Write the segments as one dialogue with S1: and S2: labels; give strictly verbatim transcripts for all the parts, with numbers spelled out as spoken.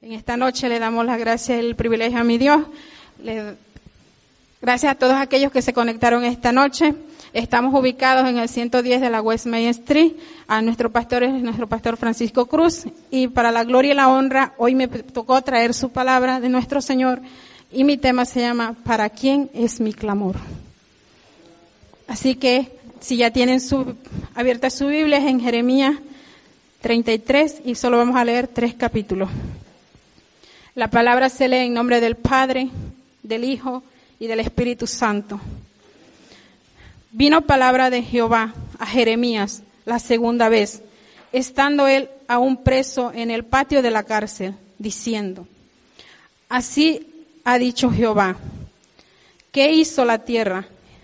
S1: En esta noche le damos las gracias y el privilegio a mi Dios. Le, gracias a todos aquellos que se conectaron esta noche. Estamos ubicados en el ciento diez de la West Main Street. A nuestro pastor es nuestro pastor Francisco Cruz. Y para la gloria y la honra, hoy me tocó traer su palabra de nuestro Señor. Y mi tema se llama ¿Para quién es mi clamor? Así que, si ya tienen su, abierta su Biblia, es en Jeremías treinta y tres y solo vamos a leer tres capítulos. La palabra se lee en nombre del Padre, del Hijo y del Espíritu Santo. Vino palabra de Jehová a Jeremías la segunda vez, estando él aún preso en el patio de la cárcel, diciendo: Así ha dicho Jehová, ¿qué hizo la tierra?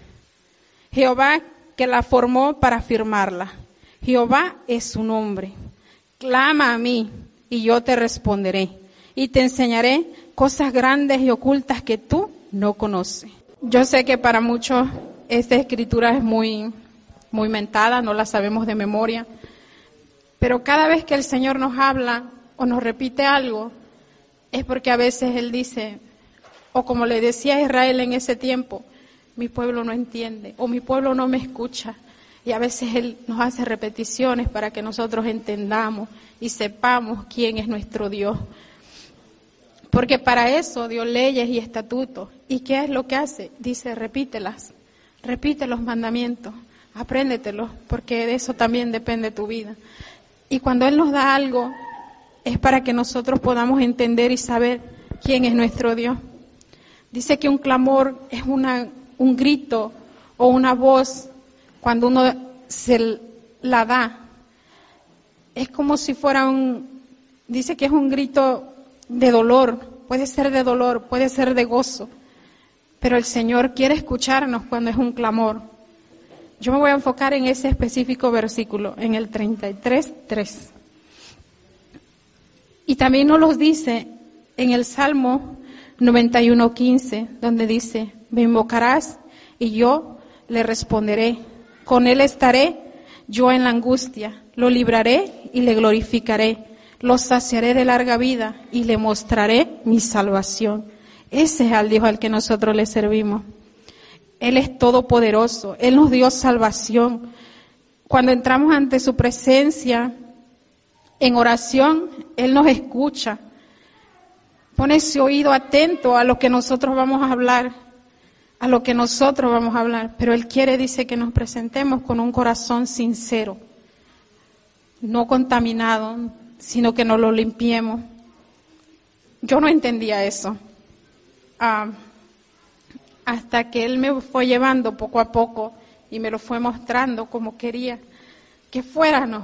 S1: Jehová que la formó para firmarla. Jehová es su nombre. Clama a mí y yo te responderé y te enseñaré cosas grandes y ocultas que tú no conoces. Yo sé que para muchos esta escritura es muy, muy mentada, no la sabemos de memoria, pero cada vez que el Señor nos habla o nos repite algo, es porque a veces Él dice, o como le decía a Israel en ese tiempo, mi pueblo no entiende, o mi pueblo no me escucha. Y a veces Él nos hace repeticiones para que nosotros entendamos y sepamos quién es nuestro Dios. Porque para eso dio leyes y estatutos. ¿Y qué es lo que hace? Dice, repítelas, repite los mandamientos, apréndetelos, porque de eso también depende tu vida. Y cuando Él nos da algo, es para que nosotros podamos entender y saber quién es nuestro Dios. Dice que un clamor es una, un grito o una voz. Cuando uno se la da, es como si fuera un, dice que es un grito de dolor, puede ser de dolor, puede ser de gozo, pero el Señor quiere escucharnos cuando es un clamor. Yo me voy a enfocar en ese específico versículo, en el treinta y tres, tres. Y también nos los dice en el Salmo noventa y uno, quince, donde dice, me invocarás y yo le responderé. Con él estaré yo en la angustia, lo libraré y le glorificaré, lo saciaré de larga vida y le mostraré mi salvación. Ese es el Dios al que nosotros le servimos. Él es todopoderoso, Él nos dio salvación. Cuando entramos ante su presencia en oración, Él nos escucha, pone ese oído atento a lo que nosotros vamos a hablar. a lo que nosotros vamos a hablar, pero Él quiere, dice, que nos presentemos con un corazón sincero, no contaminado, sino que nos lo limpiemos. Yo no entendía eso, ah, hasta que Él me fue llevando poco a poco y me lo fue mostrando como quería que fuéramos.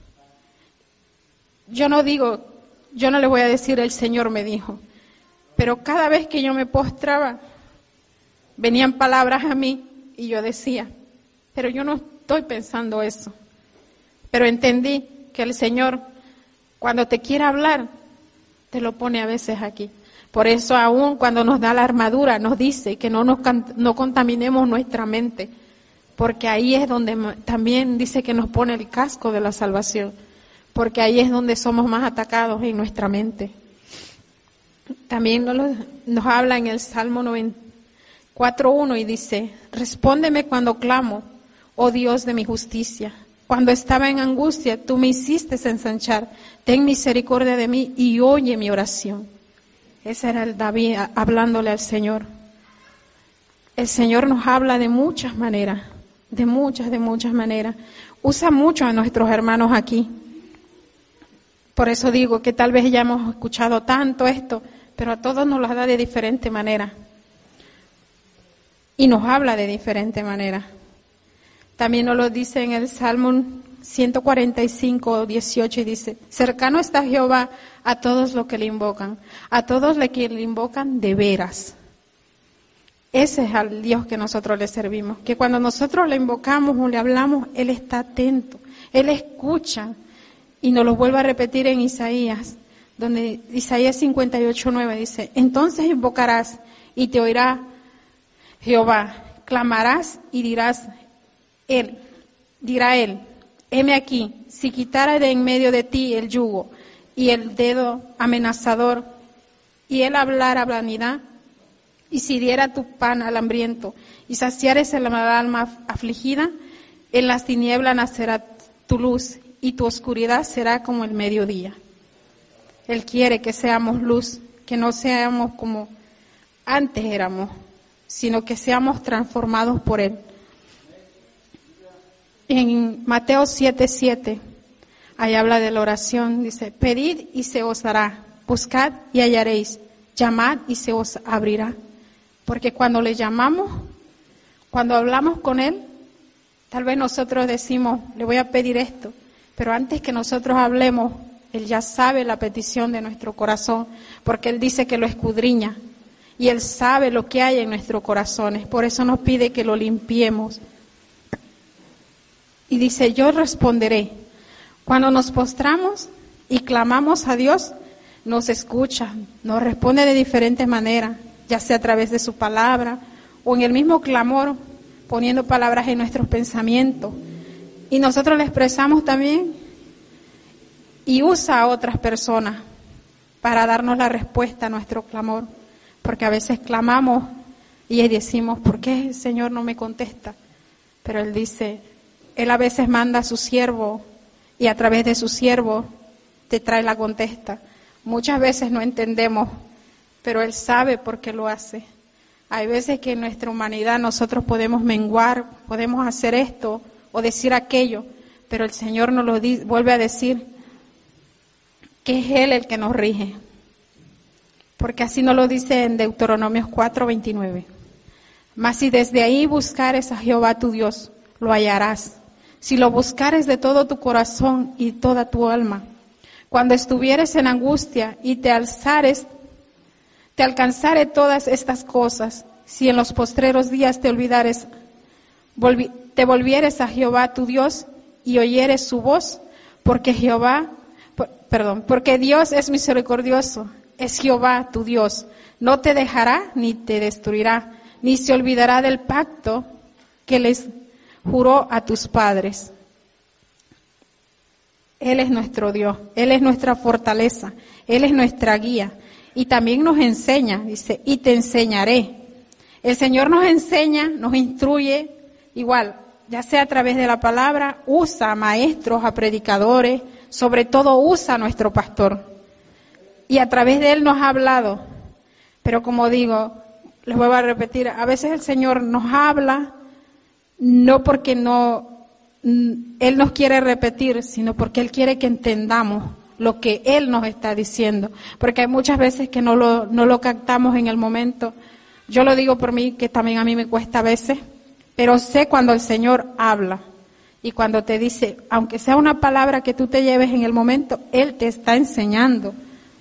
S1: Yo no digo, yo no le voy a decir el Señor me dijo, pero cada vez que yo me postraba, venían palabras a mí y yo decía, pero yo no estoy pensando eso. Pero entendí que el Señor, cuando te quiere hablar, te lo pone a veces aquí. Por eso aún cuando nos da la armadura, nos dice que no nos no contaminemos nuestra mente, porque ahí es donde también dice que nos pone el casco de la salvación, porque ahí es donde somos más atacados en nuestra mente. También nos, nos habla en el Salmo noventa cuatro uno y dice, respóndeme cuando clamo, oh Dios de mi justicia. Cuando estaba en angustia, tú me hiciste ensanchar. Ten misericordia de mí y oye mi oración. Ese era el David hablándole al Señor. El Señor nos habla de muchas maneras, de muchas, de muchas maneras. Usa mucho a nuestros hermanos aquí. Por eso digo que tal vez ya hemos escuchado tanto esto, pero a todos nos las da de diferente manera. Y nos habla de diferente manera. También nos lo dice en el Salmo ciento cuarenta y cinco, dieciocho y dice, cercano está Jehová a todos los que le invocan, a todos los que le invocan de veras. Ese es el Dios que nosotros le servimos, que cuando nosotros le invocamos o le hablamos, Él está atento, Él escucha. Y nos lo vuelve a repetir en Isaías, donde Isaías cincuenta y ocho, nueve dice, entonces invocarás y te oirá Jehová, clamarás y dirás, Él, dirá Él, heme aquí, si quitara de en medio de ti el yugo, y el dedo amenazador, y él hablara vanidad, y si diera tu pan al hambriento, y saciares el alma afligida, en las tinieblas nacerá tu luz, y tu oscuridad será como el mediodía. Él quiere que seamos luz, que no seamos como antes éramos, sino que seamos transformados por Él. En Mateo siete siete, ahí habla de la oración, dice, pedid y se os dará, buscad y hallaréis, llamad y se os abrirá. Porque cuando le llamamos, cuando hablamos con Él, tal vez nosotros decimos, le voy a pedir esto, pero antes que nosotros hablemos, Él ya sabe la petición de nuestro corazón, porque Él dice que lo escudriña, y Él sabe lo que hay en nuestros corazones, por eso nos pide que lo limpiemos. Y dice, yo responderé. Cuando nos postramos y clamamos a Dios, nos escucha, nos responde de diferentes maneras, ya sea a través de su palabra o en el mismo clamor, poniendo palabras en nuestros pensamientos. Y nosotros le expresamos también y usa a otras personas para darnos la respuesta a nuestro clamor. Porque a veces clamamos y decimos, ¿por qué el Señor no me contesta? Pero Él dice, Él a veces manda a su siervo y a través de su siervo te trae la contesta. Muchas veces no entendemos, pero Él sabe por qué lo hace. Hay veces que en nuestra humanidad nosotros podemos menguar, podemos hacer esto o decir aquello, pero el Señor nos lo dice, vuelve a decir que es Él el que nos rige. Porque así nos lo dice en Deuteronomios cuatro veintinueve. Mas si desde ahí buscares a Jehová tu Dios, lo hallarás. Si lo buscares de todo tu corazón y toda tu alma. Cuando estuvieres en angustia y te alzares, te alcanzare todas estas cosas. Si en los postreros días te olvidares, volvi, te volvieres a Jehová tu Dios y oyeres su voz, porque Jehová, por, perdón, porque Dios es misericordioso. Es Jehová tu Dios, no te dejará ni te destruirá, ni se olvidará del pacto que les juró a tus padres. Él es nuestro Dios, Él es nuestra fortaleza, Él es nuestra guía y también nos enseña, dice, y te enseñaré. El Señor nos enseña, nos instruye, igual, ya sea a través de la palabra, usa a maestros, a predicadores, sobre todo usa a nuestro pastor. Y a través de Él nos ha hablado. Pero como digo, les vuelvo a repetir, a veces el Señor nos habla, no porque no, Él nos quiere repetir, sino porque Él quiere que entendamos lo que Él nos está diciendo. Porque hay muchas veces que no lo, no lo captamos en el momento. Yo lo digo por mí, que también a mí me cuesta a veces, pero sé cuando el Señor habla. Y cuando te dice, aunque sea una palabra que tú te lleves en el momento, Él te está enseñando.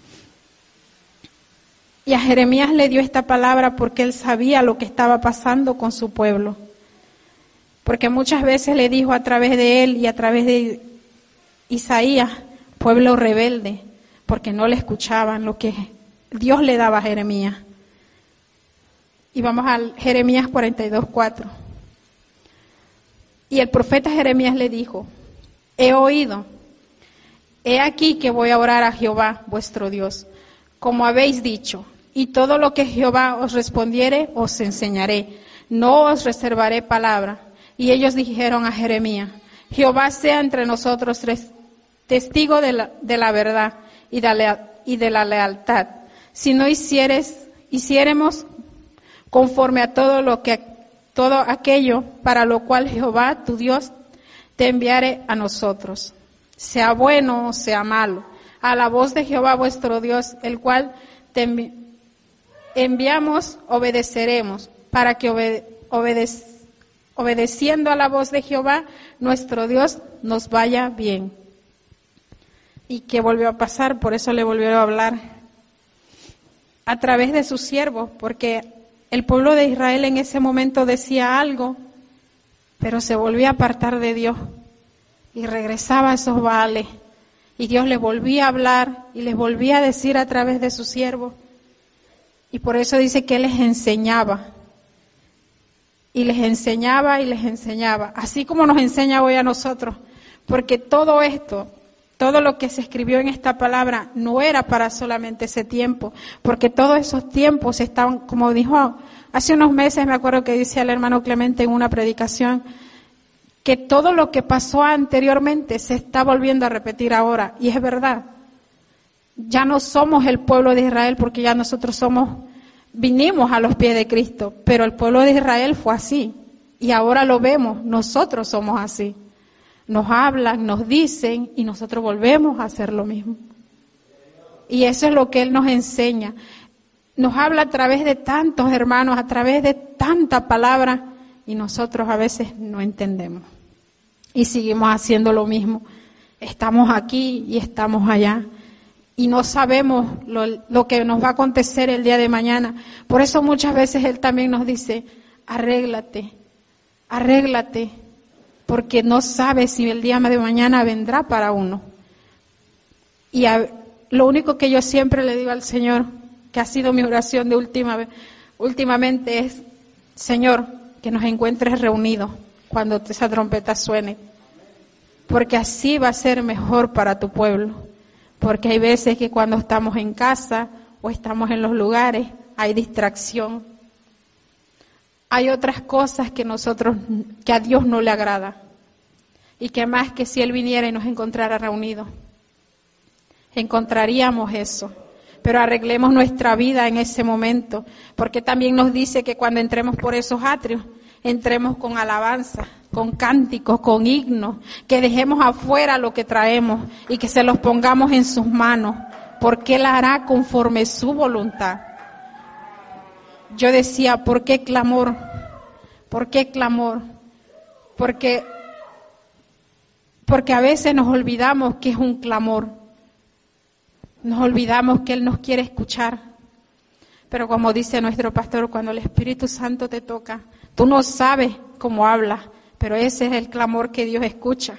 S1: Y a Jeremías le dio esta palabra porque él sabía lo que estaba pasando con su pueblo. Porque muchas veces le dijo a través de él y a través de Isaías, pueblo rebelde, porque no le escuchaban lo que Dios le daba a Jeremías. Y vamos a Jeremías cuarenta y dos, cuatro. Y el profeta Jeremías le dijo, he oído, he aquí que voy a orar a Jehová, vuestro Dios, como habéis dicho, y todo lo que Jehová os respondiere, os enseñaré. No os reservaré palabra. Y ellos dijeron a Jeremías, Jehová sea entre nosotros testigo de la, de la verdad y de la, y de la lealtad. Si no hicieres, hiciéremos conforme a todo lo que, todo aquello para lo cual Jehová, tu Dios, te enviare a nosotros. Sea bueno o sea malo. A la voz de Jehová vuestro Dios, el cual te envi- enviamos, obedeceremos, para que obede- obedez- obedeciendo a la voz de Jehová, nuestro Dios, nos vaya bien. ¿Y qué volvió a pasar? Por eso le volvió a hablar a través de sus siervos, porque el pueblo de Israel en ese momento decía algo, pero se volvía a apartar de Dios y regresaba a esos baales. Y Dios les volvía a hablar y les volvía a decir a través de sus siervos. Y por eso dice que Él les enseñaba. Y les enseñaba y les enseñaba. Así como nos enseña hoy a nosotros. Porque todo esto, todo lo que se escribió en esta palabra no era para solamente ese tiempo, porque todos esos tiempos estaban, como dijo hace unos meses, me acuerdo que decía el hermano Clemente en una predicación, que todo lo que pasó anteriormente se está volviendo a repetir ahora, y es verdad. Ya no somos el pueblo de Israel porque ya nosotros somos, vinimos a los pies de Cristo, pero el pueblo de Israel fue así, y ahora lo vemos, nosotros somos así. Nos hablan, nos dicen y nosotros volvemos a hacer lo mismo. Y eso es lo que Él nos enseña. Nos habla a través de tantos hermanos, a través de tanta palabra y nosotros a veces no entendemos. Y seguimos haciendo lo mismo. Estamos aquí y estamos allá. Y no sabemos lo, lo que nos va a acontecer el día de mañana. Por eso muchas veces Él también nos dice, arréglate, arréglate. Porque no sabe si el día de mañana vendrá para uno. Y a, lo único que yo siempre le digo al Señor, que ha sido mi oración de última, últimamente es, Señor, que nos encuentres reunidos cuando esa trompeta suene. Porque así va a ser mejor para tu pueblo. Porque hay veces que cuando estamos en casa o estamos en los lugares, hay distracción. Hay otras cosas que nosotros, que a Dios no le agrada. Y que más que si Él viniera y nos encontrara reunidos. Encontraríamos eso. Pero arreglemos nuestra vida en ese momento. Porque también nos dice que cuando entremos por esos atrios, entremos con alabanza, con cánticos, con himnos. Que dejemos afuera lo que traemos y que se los pongamos en sus manos. Porque Él hará conforme su voluntad. Yo decía, ¿por qué clamor? ¿Por qué clamor? Porque, porque a veces nos olvidamos que es un clamor. Nos olvidamos que Él nos quiere escuchar. Pero como dice nuestro pastor, cuando el Espíritu Santo te toca, tú no sabes cómo habla, pero ese es el clamor que Dios escucha.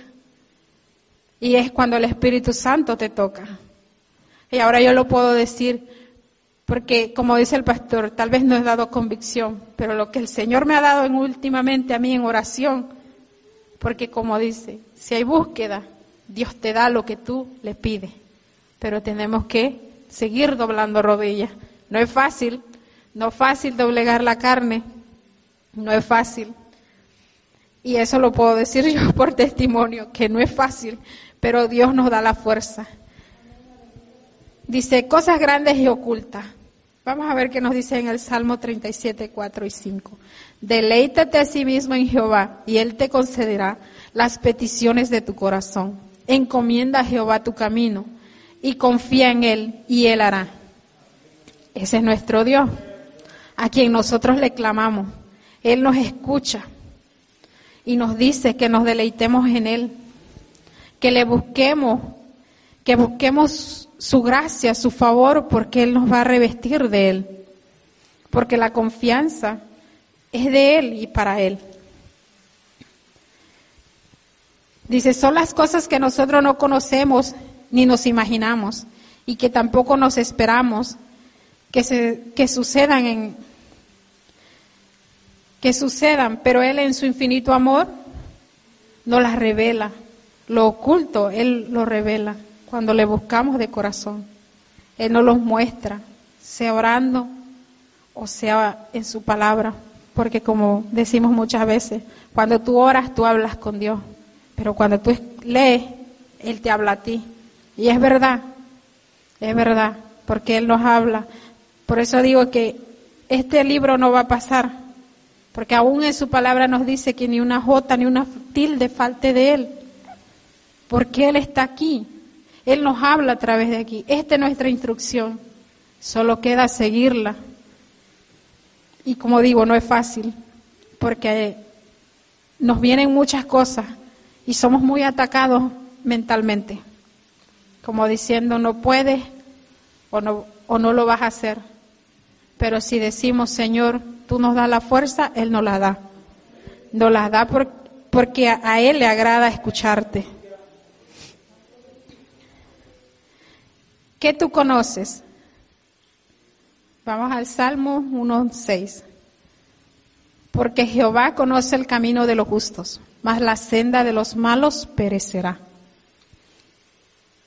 S1: Y es cuando el Espíritu Santo te toca. Y ahora yo lo puedo decir, porque como dice el pastor, tal vez no he dado convicción, pero lo que el Señor me ha dado en, últimamente a mí en oración, porque como dice, si hay búsqueda, Dios te da lo que tú le pides, pero tenemos que seguir doblando rodillas. No es fácil, no es fácil doblegar la carne, no es fácil. Y eso lo puedo decir yo por testimonio, que no es fácil, pero Dios nos da la fuerza. Dice, cosas grandes y ocultas. Vamos a ver qué nos dice en el Salmo treinta y siete, cuatro y cinco. Deleítate a sí mismo en Jehová, y Él te concederá las peticiones de tu corazón. Encomienda a Jehová tu camino, y confía en Él, y Él hará. Ese es nuestro Dios, a quien nosotros le clamamos. Él nos escucha, y nos dice que nos deleitemos en Él, que le busquemos, que busquemos su gracia, su favor, porque Él nos va a revestir de Él. Porque la confianza es de Él y para Él. Dice, son las cosas que nosotros no conocemos ni nos imaginamos y que tampoco nos esperamos que, se, que sucedan en, que sucedan, pero Él en su infinito amor nos las revela. Lo oculto, Él lo revela. Cuando le buscamos de corazón, Él nos los muestra, sea orando o sea en su palabra, porque como decimos muchas veces, cuando tú oras, tú hablas con Dios, pero cuando tú lees, Él te habla a ti. Y es verdad, es verdad, porque Él nos habla. Por eso digo que este libro no va a pasar, porque aún en su palabra nos dice que ni una jota ni una tilde falte de Él, porque Él está aquí. Él nos habla a través de aquí. Esta es nuestra instrucción. Solo queda seguirla. Y como digo, no es fácil, porque nos vienen muchas cosas y somos muy atacados mentalmente. Como diciendo, no puedes o no, o no lo vas a hacer. Pero si decimos, Señor, tú nos das la fuerza, Él nos la da. Nos la da por, porque a, a Él le agrada escucharte. ¿Qué tú conoces? Vamos al Salmo uno seis. Porque Jehová conoce el camino de los justos, mas la senda de los malos perecerá.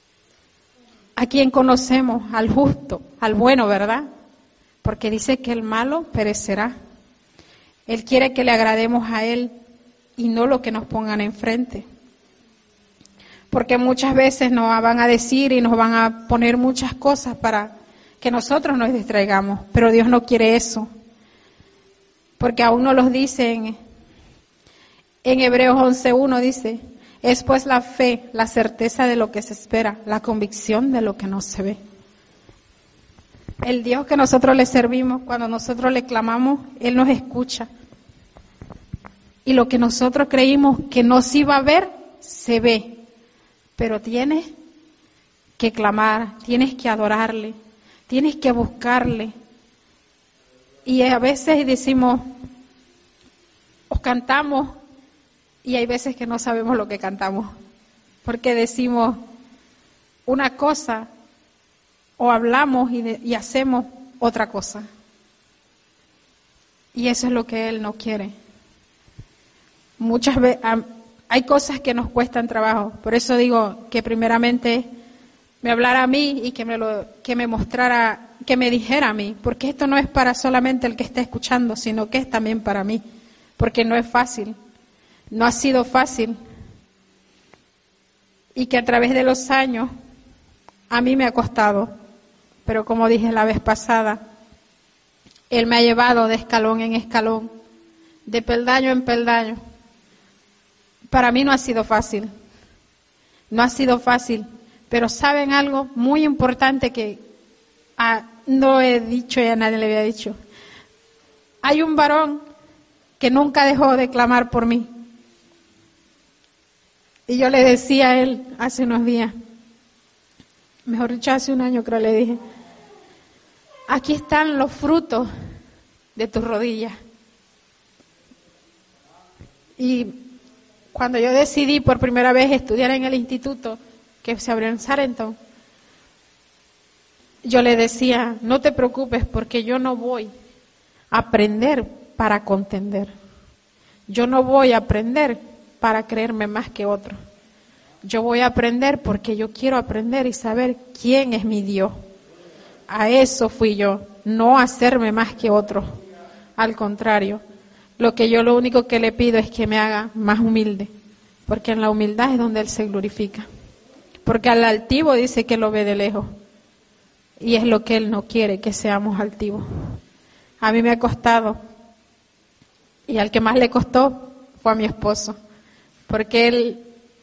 S1: ¿A quién conocemos? Al justo, al bueno, ¿verdad? Porque dice que el malo perecerá. Él quiere que le agrademos a Él y no lo que nos pongan enfrente. Porque muchas veces nos van a decir y nos van a poner muchas cosas para que nosotros nos distraigamos, pero Dios no quiere eso. Porque aún nos los dice en, en Hebreos once uno, dice, es pues la fe, la certeza de lo que se espera, la convicción de lo que no se ve. El Dios que nosotros le servimos, cuando nosotros le clamamos, Él nos escucha. Y lo que nosotros creímos que no se iba a ver, se ve. Pero tienes que clamar, tienes que adorarle, tienes que buscarle. Y a veces decimos, o cantamos, y hay veces que no sabemos lo que cantamos, porque decimos una cosa, o hablamos y, de, y hacemos otra cosa. Y eso es lo que Él no quiere. Muchas veces hay cosas que nos cuestan trabajo, por eso digo que primeramente me hablara a mí y que me lo, que me mostrara, que me dijera a mí, porque esto no es para solamente el que está escuchando, sino que es también para mí, porque no es fácil, no ha sido fácil, y que a través de los años a mí me ha costado, pero como dije la vez pasada, Él me ha llevado de escalón en escalón, de peldaño en peldaño. Para mí no ha sido fácil, no ha sido fácil, pero ¿saben algo muy importante que ah, no he dicho y a nadie le había dicho? Hay un varón que nunca dejó de clamar por mí. Y yo le decía a él hace unos días, mejor dicho hace un año creo, le dije, aquí están los frutos de tus rodillas. Y cuando yo decidí por primera vez estudiar en el instituto que se abrió en Sarenton, yo le decía, no te preocupes porque yo no voy a aprender para contender. Yo no voy a aprender para creerme más que otro. Yo voy a aprender porque yo quiero aprender y saber quién es mi Dios. A eso fui yo, no a hacerme más que otro. Al contrario. Lo que yo lo único que le pido es que me haga más humilde, porque en la humildad es donde Él se glorifica. Porque al altivo dice que lo ve de lejos, y es lo que Él no quiere, que seamos altivos. A mí me ha costado, y al que más le costó fue a mi esposo, porque él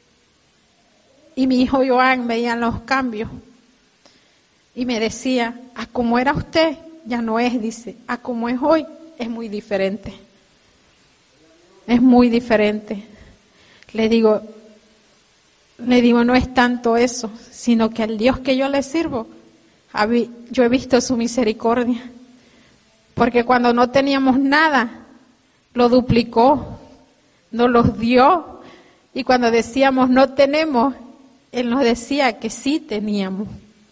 S1: y mi hijo Joan veían los cambios, y me decía, a como era usted, ya no es, dice, a como es hoy, es muy diferente. Es muy diferente. Le digo, le digo, no es tanto eso, sino que al Dios que yo le sirvo, yo he visto su misericordia. Porque cuando no teníamos nada, lo duplicó, nos los dio. Y cuando decíamos no tenemos, Él nos decía que sí teníamos.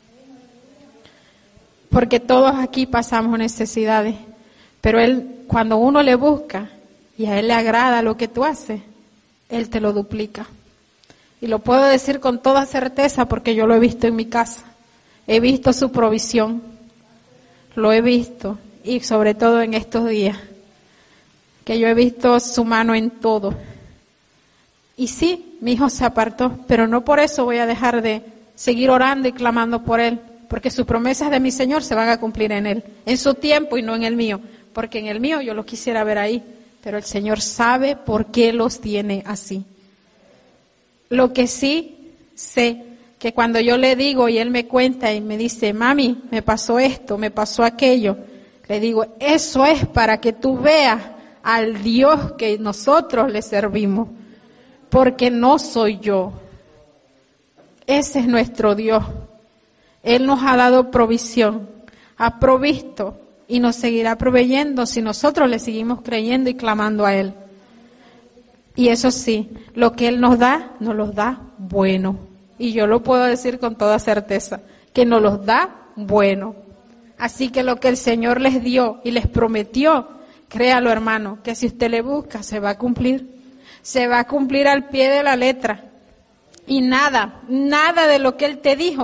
S1: Porque todos aquí pasamos necesidades, pero Él, cuando uno le busca, y a Él le agrada lo que tú haces, Él te lo duplica. Y lo puedo decir con toda certeza porque yo lo he visto en mi casa. He visto su provisión. Lo he visto. Y sobre todo en estos días. Que yo he visto su mano en todo. Y sí, mi hijo se apartó. Pero no por eso voy a dejar de seguir orando y clamando por él. Porque sus promesas de mi Señor se van a cumplir en él. En su tiempo y no en el mío. Porque en el mío yo lo quisiera ver ahí. Pero el Señor sabe por qué los tiene así. Lo que sí sé, que cuando yo le digo y Él me cuenta y me dice, mami, me pasó esto, me pasó aquello, le digo, eso es para que tú veas al Dios que nosotros le servimos, porque no soy yo. Ese es nuestro Dios. Él nos ha dado provisión, ha provisto, y nos seguirá proveyendo si nosotros le seguimos creyendo y clamando a Él. Y eso sí, lo que Él nos da, nos los da bueno. Y yo lo puedo decir con toda certeza, que nos los da bueno. Así que lo que el Señor les dio y les prometió, créalo hermano, que si usted le busca, se va a cumplir. Se va a cumplir al pie de la letra. Y nada, nada de lo que Él te dijo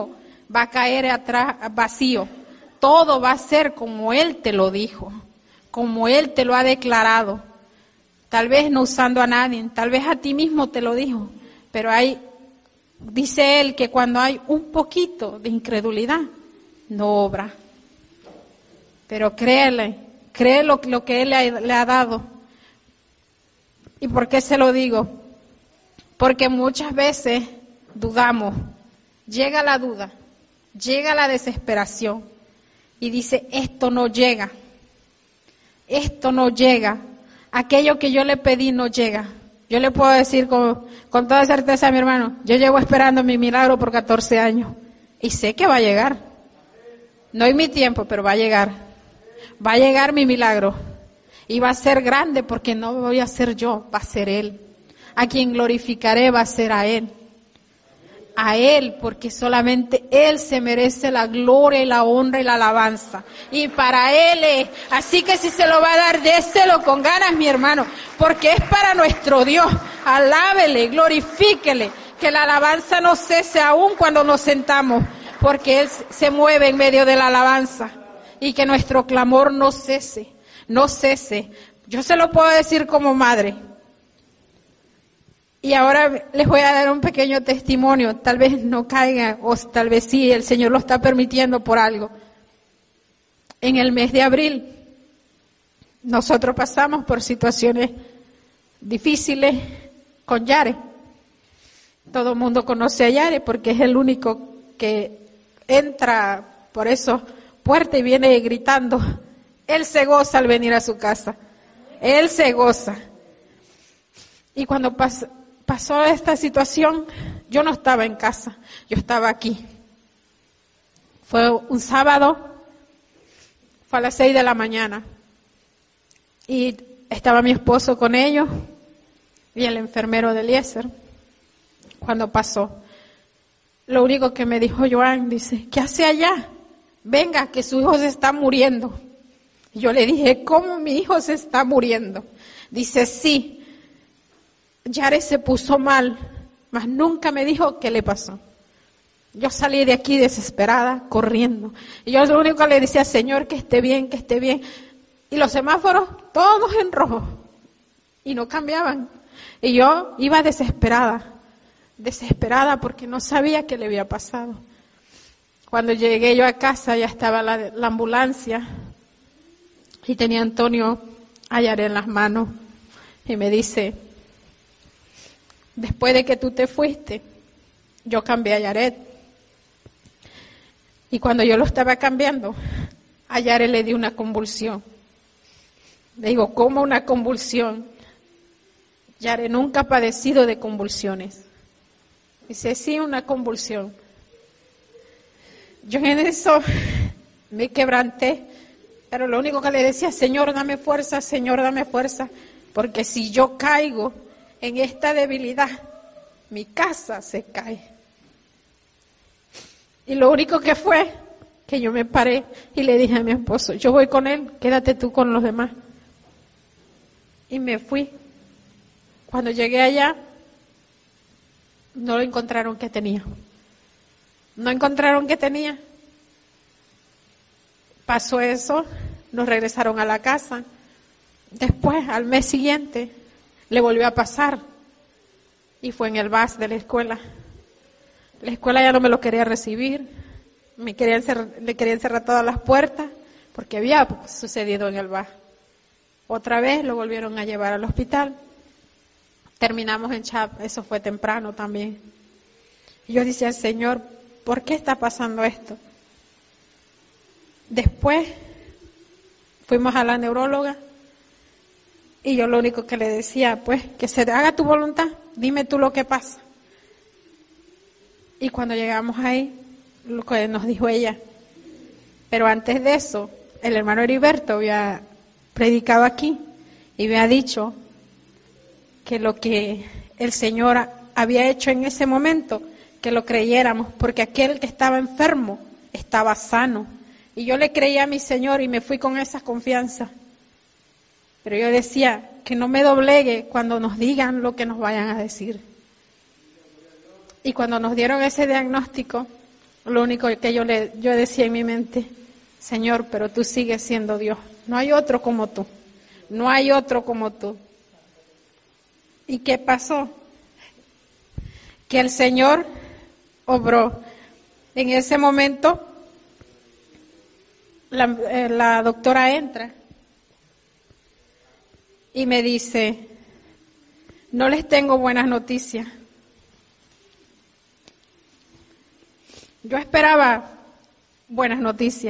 S1: va a caer atrás vacío. Todo va a ser como Él te lo dijo, como Él te lo ha declarado. Tal vez no usando a nadie, tal vez a ti mismo te lo dijo, pero hay, dice Él que cuando hay un poquito de incredulidad, no obra. Pero créele, cree lo, lo que Él le ha, le ha dado. ¿Y por qué se lo digo? Porque muchas veces dudamos, llega la duda, llega la desesperación y dice, esto no llega, esto no llega, aquello que yo le pedí no llega. Yo le puedo decir con, con toda certeza a mi hermano, yo llevo esperando mi milagro por catorce años y sé que va a llegar. No hay mi tiempo, pero va a llegar. Va a llegar mi milagro y va a ser grande porque no voy a ser yo, va a ser Él. A quien glorificaré va a ser a Él. A Él, porque solamente Él se merece la gloria y la honra y la alabanza. Y para Él es. Así que si se lo va a dar, déselo con ganas, mi hermano, porque es para nuestro Dios. Alábele, glorifíquele, que la alabanza no cese aún cuando nos sentamos, porque Él se mueve en medio de la alabanza. Y que nuestro clamor no cese, no cese. Yo se lo puedo decir como madre. Y ahora les voy a dar un pequeño testimonio, tal vez no caiga, o tal vez sí, el Señor lo está permitiendo por algo. En el mes de abril, nosotros pasamos por situaciones difíciles con Yare. Todo el mundo conoce a Yare porque es el único que entra por eso puerta y viene gritando. Él se goza al venir a su casa. Él se goza. Y cuando pasó, pasó esta situación, yo no estaba en casa, yo estaba aquí. Fue un sábado, fue a las seis de la mañana. Y estaba mi esposo con ellos y el enfermero de Eliezer. Cuando pasó, lo único que me dijo Joan, dice, ¿qué hace allá? Venga, que su hijo se está muriendo. Y yo le dije, ¿cómo mi hijo se está muriendo? Dice, sí, Yare se puso mal, mas nunca me dijo qué le pasó. Yo salí de aquí desesperada, corriendo. Y yo lo único que le decía, Señor, que esté bien, que esté bien. Y los semáforos, todos en rojo. Y no cambiaban. Y yo iba desesperada, desesperada porque no sabía qué le había pasado. Cuando llegué yo a casa ya estaba la, la ambulancia y tenía Antonio a Yare en las manos y me dice, después de que tú te fuiste, yo cambié a Yaret. Y cuando yo lo estaba cambiando, a Yare le di una convulsión. Le digo, ¿cómo una convulsión? Yare nunca ha padecido de convulsiones. Dice, sí, una convulsión. Yo en eso me quebranté, pero lo único que le decía, Señor, dame fuerza, Señor, dame fuerza, porque si yo caigo en esta debilidad, mi casa se cae. Y lo único que fue que yo me paré y le dije a mi esposo, yo voy con él, quédate tú con los demás. Y me fui. Cuando llegué allá, no lo encontraron que tenía. No encontraron qué tenía. Pasó eso, nos regresaron a la casa. Después, al mes siguiente, le volvió a pasar. Y fue en el bus de la escuela. La escuela ya no me lo quería recibir. Me quería encerrar, le quería encerrar todas las puertas porque había sucedido en el bus. Otra vez lo volvieron a llevar al hospital. Terminamos en Chap, eso fue temprano también. Y yo decía, Señor, ¿por qué está pasando esto? Después fuimos a la neuróloga y yo lo único que le decía, pues, que se haga tu voluntad, dime tú lo que pasa. Y cuando llegamos ahí, lo que nos dijo ella, pero antes de eso, el hermano Heriberto había predicado aquí y había dicho que lo que el Señor había hecho en ese momento, que lo creyéramos, porque aquel que estaba enfermo estaba sano. Y yo le creía a mi Señor y me fui con esa confianza. Pero yo decía que no me doblegue cuando nos digan lo que nos vayan a decir. Y cuando nos dieron ese diagnóstico, Lo único que yo le yo decía en mi mente, Señor, pero tú sigues siendo Dios. No hay otro como tú. No hay otro como tú. ¿Y qué pasó? Que el Señor obró. En ese momento, la, eh, la doctora entra y me dice, no les tengo buenas noticias. Yo esperaba buenas noticias,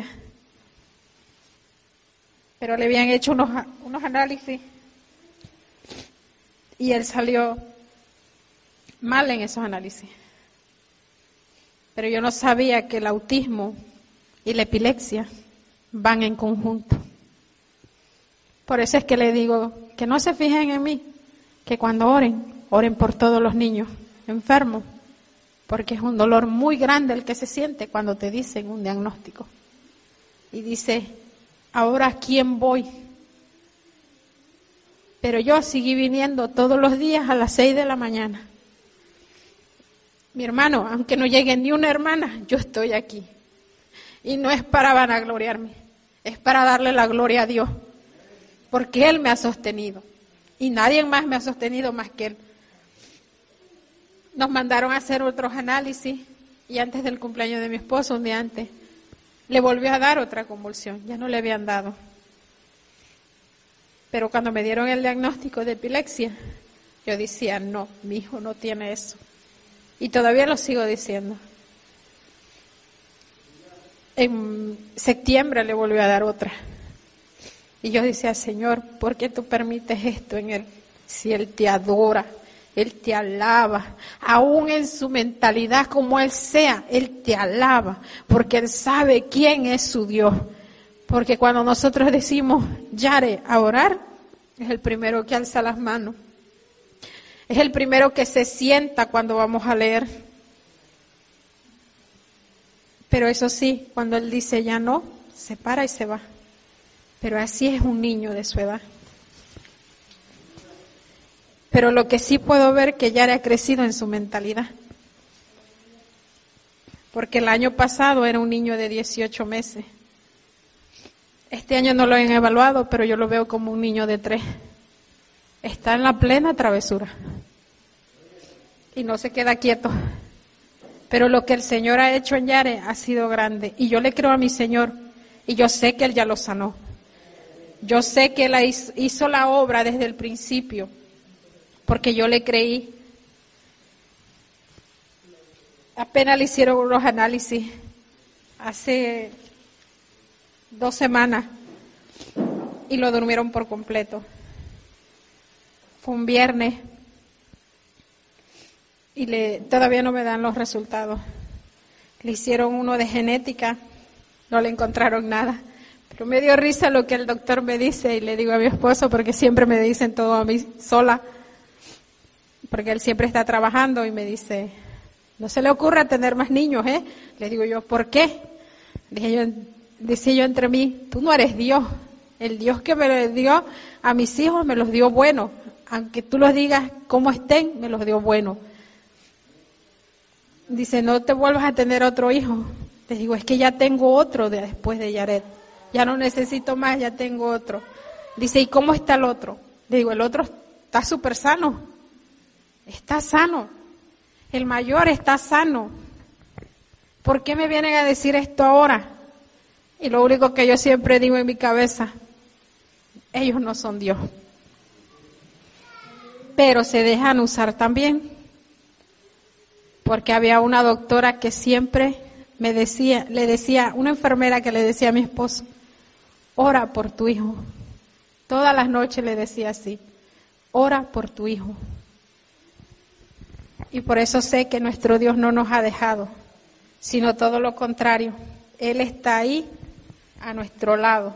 S1: pero le habían hecho unos, unos análisis y él salió mal en esos análisis. Pero yo no sabía que el autismo y la epilepsia van en conjunto. Por eso es que le digo que no se fijen en mí, que cuando oren, oren por todos los niños enfermos, porque es un dolor muy grande el que se siente cuando te dicen un diagnóstico. Y dice, ¿ahora a quién voy? Pero yo seguí viniendo todos los días a las seis de la mañana. Mi hermano, aunque no llegue ni una hermana, yo estoy aquí. Y no es para vanagloriarme, es para darle la gloria a Dios, porque Él me ha sostenido. Y nadie más me ha sostenido más que Él. Nos mandaron a hacer otros análisis y antes del cumpleaños de mi esposo, un día antes, le volvió a dar otra convulsión, ya no le habían dado. Pero cuando me dieron el diagnóstico de epilepsia, yo decía, no, mi hijo no tiene eso. Y todavía lo sigo diciendo. En septiembre le volvió a dar otra. Y yo decía, Señor, ¿por qué tú permites esto en él? Si él te adora, él te alaba, aún en su mentalidad como él sea, él te alaba, porque él sabe quién es su Dios. Porque cuando nosotros decimos, Yare, a orar, es el primero que alza las manos. Es el primero que se sienta cuando vamos a leer. Pero eso sí, cuando él dice ya no, se para y se va. Pero así es un niño de su edad. Pero lo que sí puedo ver que Yare ha crecido en su mentalidad. Porque el año pasado era un niño de dieciocho meses. Este año no lo han evaluado, pero yo lo veo como un niño de tres. Está en la plena travesura. Y no se queda quieto. Pero lo que el Señor ha hecho en Yare ha sido grande. Y yo le creo a mi Señor. Y yo sé que Él ya lo sanó. Yo sé que Él hizo la obra desde el principio. Porque yo le creí. Apenas le hicieron unos análisis. Hace dos semanas. Y lo durmieron por completo. Fue un viernes. Y le, todavía no me dan los resultados. Le hicieron uno de genética, no le encontraron nada. Pero me dio risa lo que el doctor me dice y le digo a mi esposo, porque siempre me dicen todo a mí sola, porque él siempre está trabajando y me dice, no se le ocurra tener más niños, ¿eh? Le digo yo, ¿por qué? Dije yo, decía yo entre mí, tú no eres Dios. El Dios que me dio a mis hijos me los dio buenos. Aunque tú los digas cómo estén, me los dio buenos. Dice, no te vuelvas a tener otro hijo. Les digo, es que ya tengo otro de, después de Yaret. Ya no necesito más, ya tengo otro. Dice, ¿y cómo está el otro? Le digo, el otro está súper sano. Está sano. El mayor está sano. ¿Por qué me vienen a decir esto ahora? Y lo único que yo siempre digo en mi cabeza, ellos no son Dios. Pero se dejan usar también. Porque había una doctora que siempre me decía, le decía, una enfermera que le decía a mi esposo, ora por tu hijo. Todas las noches le decía así, ora por tu hijo. Y por eso sé que nuestro Dios no nos ha dejado, sino todo lo contrario. Él está ahí a nuestro lado.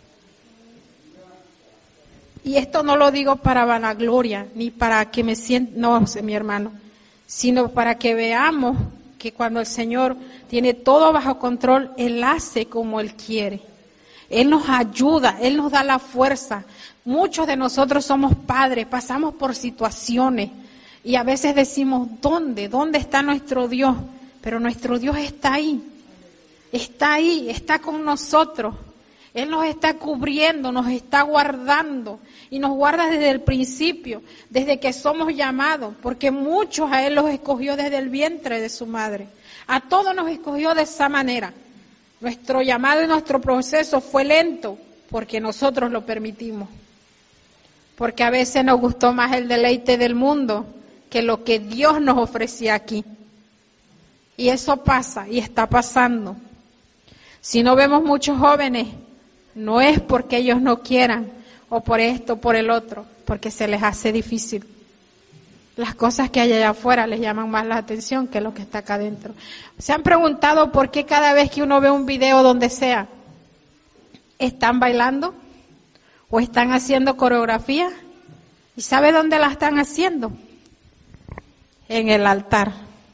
S1: Y esto no lo digo para vanagloria, ni para que me sienta, no, mi hermano, sino para que veamos que cuando el Señor tiene todo bajo control, Él hace como Él quiere. Él nos ayuda, Él nos da la fuerza. Muchos de nosotros somos padres, pasamos por situaciones y a veces decimos, ¿dónde? ¿Dónde está nuestro Dios? Pero nuestro Dios está ahí, está ahí, está con nosotros. Él nos está cubriendo, nos está guardando y nos guarda desde el principio, desde que somos llamados, porque muchos a Él los escogió desde el vientre de su madre. A todos nos escogió de esa manera. Nuestro llamado y nuestro proceso fue lento porque nosotros lo permitimos. Porque a veces nos gustó más el deleite del mundo que lo que Dios nos ofrecía aquí. Y eso pasa y está pasando. Si no vemos muchos jóvenes, no es porque ellos no quieran o por esto o por el otro, porque se les hace difícil. Las cosas que hay allá afuera les llaman más la atención que lo que está acá adentro. ¿Se han preguntado por qué cada vez que uno ve un video donde sea, están bailando o están haciendo coreografía? ¿Y sabe dónde la están haciendo? En el altar.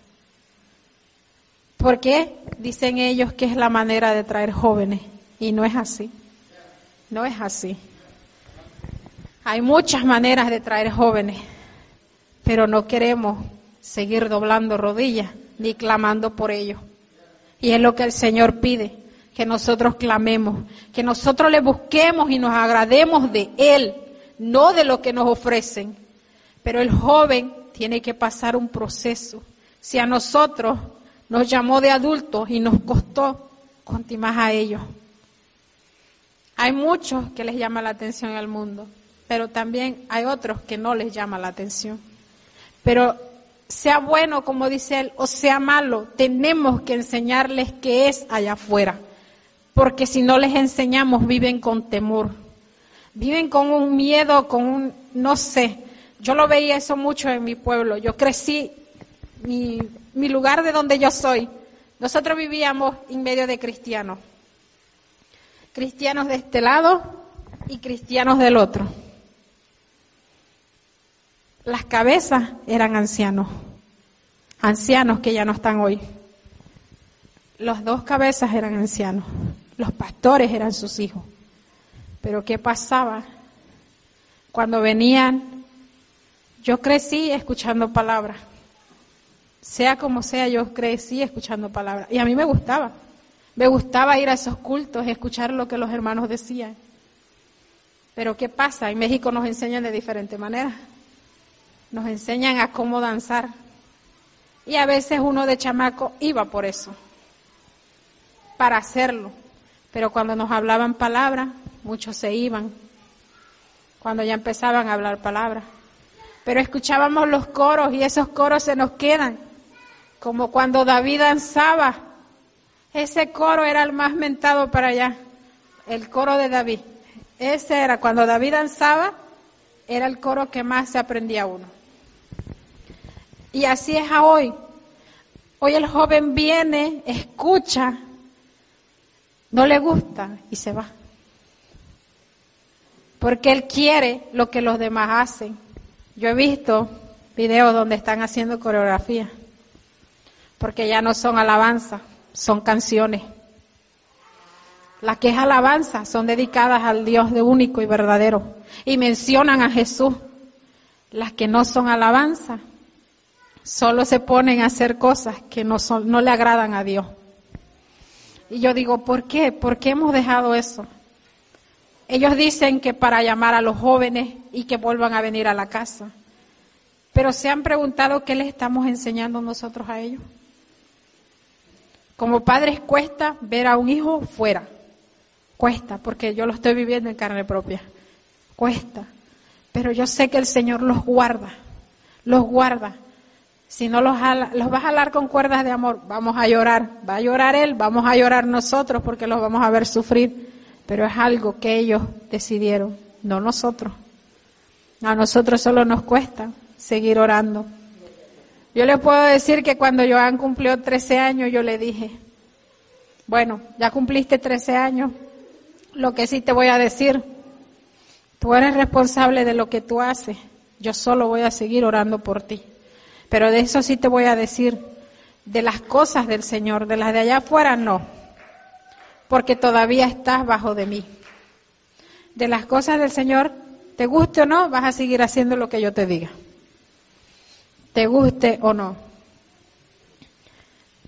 S1: ¿Por qué? Dicen ellos que es la manera de traer jóvenes y no es así. No es así. Hay muchas maneras de traer jóvenes, pero no queremos seguir doblando rodillas ni clamando por ellos. Y es lo que el Señor pide, que nosotros clamemos, que nosotros le busquemos y nos agrademos de Él, no de lo que nos ofrecen. Pero el joven tiene que pasar un proceso. Si a nosotros nos llamó de adultos y nos costó, cuánto más a ellos. Hay muchos que les llama la atención al mundo, pero también hay otros que no les llama la atención. Pero sea bueno, como dice él, o sea malo, tenemos que enseñarles qué es allá afuera. Porque si no les enseñamos, viven con temor. Viven con un miedo, con un, no sé. Yo lo veía eso mucho en mi pueblo. Yo crecí, mi, mi lugar de donde yo soy, nosotros vivíamos en medio de cristianos. Cristianos de este lado y cristianos del otro. Las cabezas eran ancianos, ancianos que ya no están hoy. Los dos cabezas eran ancianos, los pastores eran sus hijos. Pero ¿qué pasaba? Cuando venían, yo crecí escuchando palabras. Sea como sea, yo crecí escuchando palabras. Y a mí me gustaba. Me gustaba ir a esos cultos y escuchar lo que los hermanos decían. Pero ¿qué pasa? En México nos enseñan de diferente manera. Nos enseñan a cómo danzar. Y a veces uno de chamaco iba por eso, para hacerlo. Pero cuando nos hablaban palabras, muchos se iban. Cuando ya empezaban a hablar palabras. Pero escuchábamos los coros y esos coros se nos quedan. Como cuando David danzaba. Ese coro era el más mentado para allá, el coro de David. Ese era, cuando David danzaba, era el coro que más se aprendía uno. Y así es a hoy. Hoy el joven viene, escucha, no le gusta y se va. Porque él quiere lo que los demás hacen. Yo he visto videos donde están haciendo coreografía, porque ya no son alabanza. Son canciones. Las que es alabanza son dedicadas al Dios de único y verdadero y mencionan a Jesús. Las que no son alabanza solo se ponen a hacer cosas que no son, no le agradan a Dios. Y yo digo, ¿por qué? ¿Por qué hemos dejado eso? Ellos dicen que para llamar a los jóvenes y que vuelvan a venir a la casa. Pero ¿se han preguntado qué les estamos enseñando nosotros a ellos? Como padres cuesta ver a un hijo fuera, cuesta, porque yo lo estoy viviendo en carne propia, cuesta, pero yo sé que el Señor los guarda, los guarda. Si no los jala, los va a jalar con cuerdas de amor, vamos a llorar, va a llorar Él, vamos a llorar nosotros porque los vamos a ver sufrir, pero es algo que ellos decidieron, no nosotros. A nosotros solo nos cuesta seguir orando. Yo le puedo decir que cuando Joan cumplió trece años, yo le dije, bueno, ya cumpliste trece años, lo que sí te voy a decir, tú eres responsable de lo que tú haces, yo solo voy a seguir orando por ti. Pero de eso sí te voy a decir, de las cosas del Señor, de las de allá afuera no, porque todavía estás bajo de mí. De las cosas del Señor, te guste o no, vas a seguir haciendo lo que yo te diga. Te guste o no.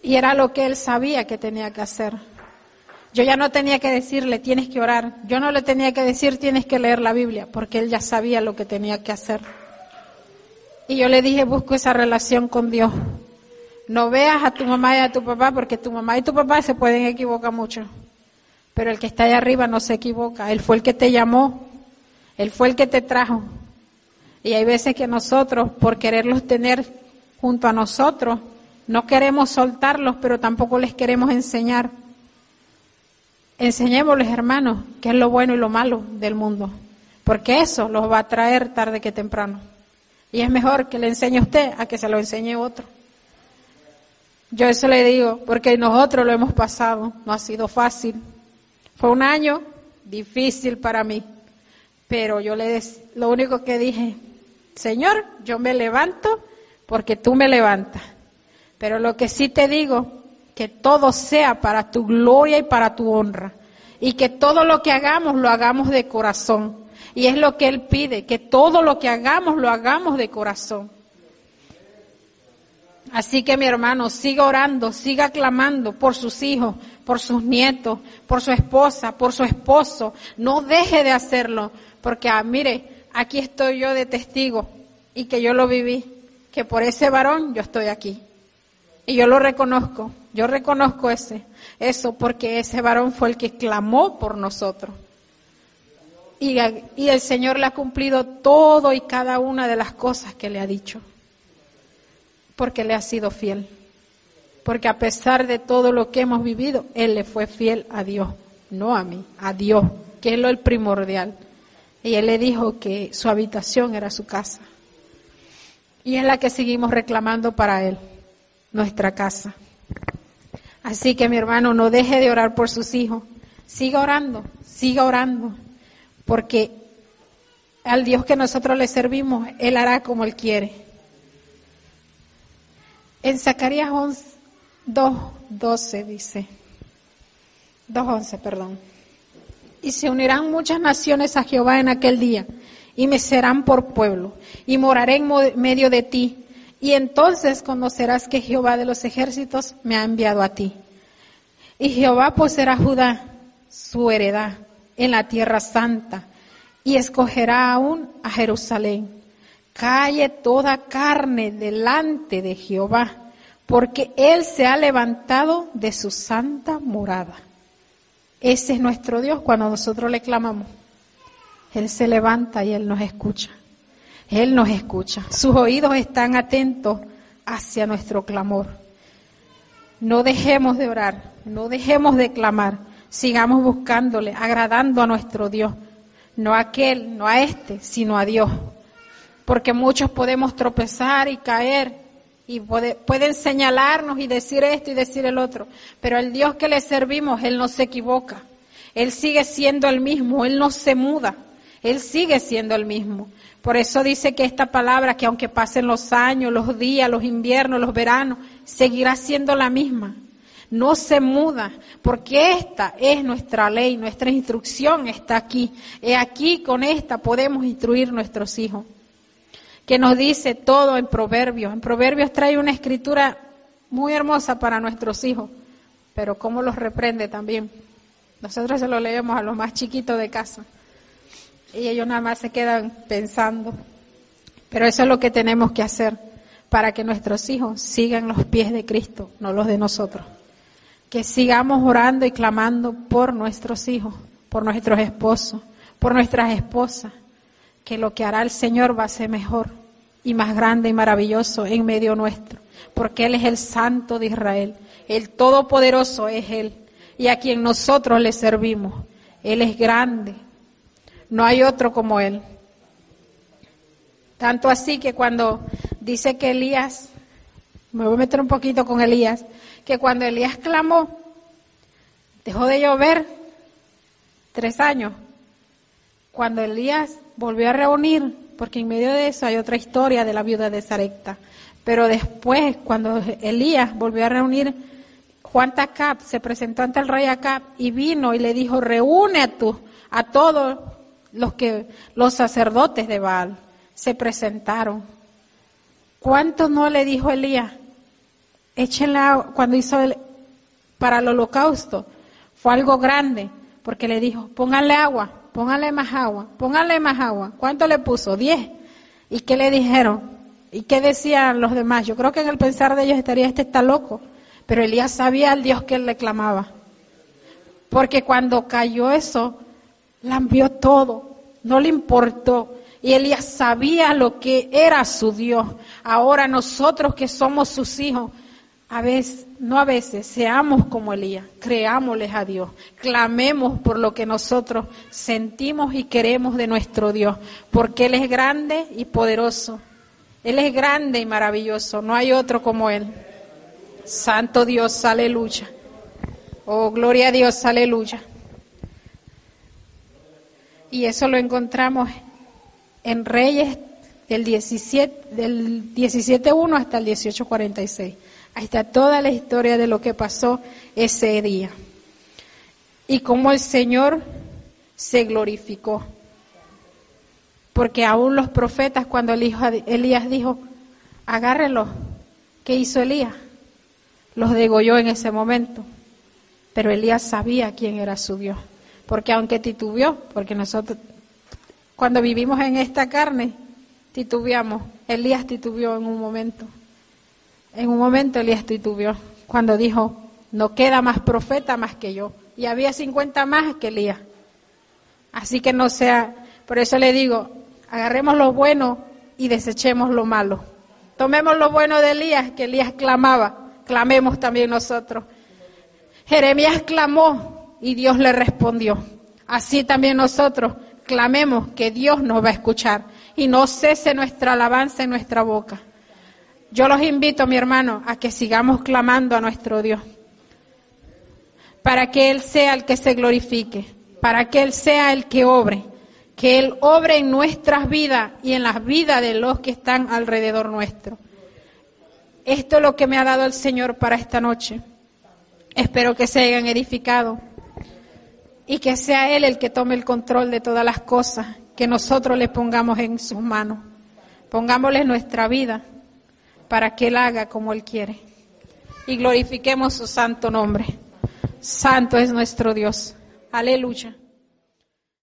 S1: Y era lo que él sabía que tenía que hacer. Yo ya no tenía que decirle, tienes que orar. Yo no le tenía que decir, tienes que leer la Biblia, porque él ya sabía lo que tenía que hacer. Y yo le dije, busco esa relación con Dios. No veas a tu mamá y a tu papá, porque tu mamá y tu papá se pueden equivocar mucho. Pero el que está allá arriba no se equivoca. Él fue el que te llamó. Él fue el que te trajo. Y hay veces que nosotros, por quererlos tener junto a nosotros, no queremos soltarlos, pero tampoco les queremos enseñar. Enseñémosles, hermanos, qué es lo bueno y lo malo del mundo, porque eso los va a traer tarde que temprano. Y es mejor que le enseñe a usted a que se lo enseñe otro. Yo eso le digo, porque nosotros lo hemos pasado, no ha sido fácil. Fue un año difícil para mí, pero yo le des, lo único que dije, Señor, yo me levanto porque tú me levantas. Pero lo que sí te digo, que todo sea para tu gloria y para tu honra. Y que todo lo que hagamos, lo hagamos de corazón. Y es lo que Él pide, que todo lo que hagamos, lo hagamos de corazón. Así que mi hermano, siga orando, siga clamando por sus hijos, por sus nietos, por su esposa, por su esposo. No deje de hacerlo, porque ah, mire, aquí estoy yo de testigo y que yo lo viví, que por ese varón yo estoy aquí. Y yo lo reconozco, yo reconozco ese, eso porque ese varón fue el que clamó por nosotros. Y, y el Señor le ha cumplido todo y cada una de las cosas que le ha dicho. Porque le ha sido fiel. Porque a pesar de todo lo que hemos vivido, Él le fue fiel a Dios, no a mí, a Dios, que es lo el primordial. Y Él le dijo que su habitación era su casa. Y es la que seguimos reclamando para Él. Nuestra casa. Así que mi hermano, no deje de orar por sus hijos. Siga orando, siga orando, porque al Dios que nosotros le servimos, Él hará como Él quiere. En Zacarías dos doce dice, dos once, perdón. Y se unirán muchas naciones a Jehová en aquel día, y me serán por pueblo, y moraré en medio de ti. Y entonces conocerás que Jehová de los ejércitos me ha enviado a ti. Y Jehová poseerá a Judá, su heredad, en la tierra santa, y escogerá aún a Jerusalén. Calle toda carne delante de Jehová, porque Él se ha levantado de su santa morada. Ese es nuestro Dios cuando nosotros le clamamos. Él se levanta y Él nos escucha. Él nos escucha. Sus oídos están atentos hacia nuestro clamor. No dejemos de orar, no dejemos de clamar. Sigamos buscándole, agradando a nuestro Dios. No a aquel, no a este, sino a Dios. Porque muchos podemos tropezar y caer y puede, pueden señalarnos y decir esto y decir el otro. Pero el Dios que le servimos, Él no se equivoca. Él sigue siendo el mismo, Él no se muda. Él sigue siendo el mismo. Por eso dice que esta palabra, que aunque pasen los años, los días, los inviernos, los veranos, seguirá siendo la misma. No se muda, porque esta es nuestra ley, nuestra instrucción está aquí. Y aquí con esta podemos instruir nuestros hijos. Que nos dice todo en Proverbios. En Proverbios trae una escritura muy hermosa para nuestros hijos, pero cómo los reprende también. Nosotros se lo leemos a los más chiquitos de casa. Y ellos nada más se quedan pensando. Pero eso es lo que tenemos que hacer para que nuestros hijos sigan los pies de Cristo, no los de nosotros. Que sigamos orando y clamando por nuestros hijos, por nuestros esposos, por nuestras esposas. Que lo que hará el Señor va a ser mejor y más grande y maravilloso en medio nuestro. Porque Él es el Santo de Israel. El Todopoderoso es Él. Y a quien nosotros le servimos. Él es grande. No hay otro como Él. Tanto así que cuando dice que Elías, me voy a meter un poquito con Elías, que cuando Elías clamó, dejó de llover tres años. Cuando Elías volvió a reunir, porque en medio de eso hay otra historia de la viuda de Sarepta, pero después, cuando Elías volvió a reunir, Juan Tacab se presentó ante el rey Acab y vino y le dijo, reúne a, tu, a todos los que los sacerdotes de Baal. Se presentaron. ¿Cuántos no le dijo Elías? échenle agua. Cuando hizo el, para el holocausto, fue algo grande, porque le dijo, pónganle agua, pónganle más agua, pónganle más agua. ¿Cuánto le puso? Diez. ¿Y qué le dijeron? ¿Y qué decían los demás? Yo creo que en el pensar de ellos estaría, este está loco. Pero Elías sabía al Dios que él le clamaba. Porque cuando cayó eso, lambió todo, no le importó. Y Elías sabía lo que era su Dios. Ahora nosotros que somos sus hijos, a veces, no a veces, seamos como Elías, creámosles a Dios, clamemos por lo que nosotros sentimos y queremos de nuestro Dios, porque Él es grande y poderoso. Él es grande y maravilloso, no hay otro como Él. Santo Dios, aleluya. Oh, gloria a Dios, aleluya. Y eso lo encontramos en Reyes del diecisiete, del diecisiete uno hasta el dieciocho cuarenta y seis. Ahí está toda la historia de lo que pasó ese día. Y cómo el Señor se glorificó. Porque aún los profetas, cuando Elías dijo, agárrenlos, ¿qué hizo Elías? Los degolló en ese momento. Pero Elías sabía quién era su Dios. Porque aunque titubeó, porque nosotros, cuando vivimos en esta carne, titubeamos. Elías titubeó en un momento. En un momento Elías titubeó, cuando dijo, no queda más profeta más que yo. Y había cincuenta más que Elías. Así que no sea, por eso le digo, agarremos lo bueno y desechemos lo malo. Tomemos lo bueno de Elías, que Elías clamaba, clamemos también nosotros. Jeremías clamó y Dios le respondió. Así también nosotros clamemos que Dios nos va a escuchar y no cese nuestra alabanza en nuestra boca. Yo los invito, mi hermano, a que sigamos clamando a nuestro Dios, para que Él sea el que se glorifique, para que Él sea el que obre, que Él obre en nuestras vidas y en las vidas de los que están alrededor nuestro. Esto es lo que me ha dado el Señor para esta noche. Espero que se hayan edificado y que sea Él el que tome el control de todas las cosas, que nosotros le pongamos en sus manos. Pongámosle nuestra vida para que Él haga como Él quiere. Y glorifiquemos su santo nombre. Santo es nuestro Dios. Aleluya.